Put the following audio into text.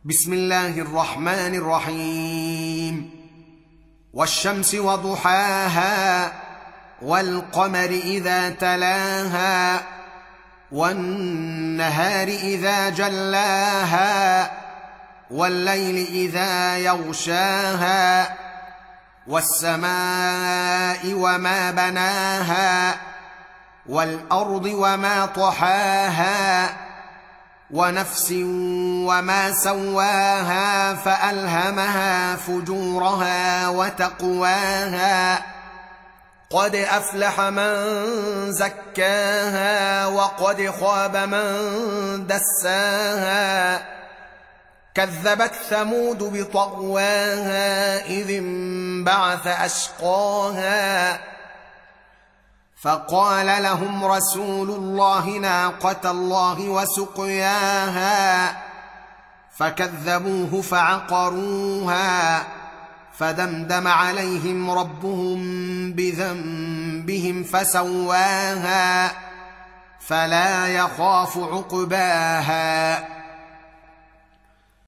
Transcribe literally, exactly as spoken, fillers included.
بسم الله الرحمن الرحيم. والشمس وضحاها والقمر إذا تلاها والنهار إذا جلاها والليل إذا يغشاها والسماء وما بناها والأرض وما طحاها ونفس وما سواها فألهمها فجورها وتقواها قد أفلح من زكاها وقد خاب من دساها كذبت ثمود بطغواها إذ انبعث أشقاها فقال لهم رسول الله ناقة الله وسقياها فكذبوه فعقروها فدمدم عليهم ربهم بذنبهم فسواها فلا يخاف عقباها.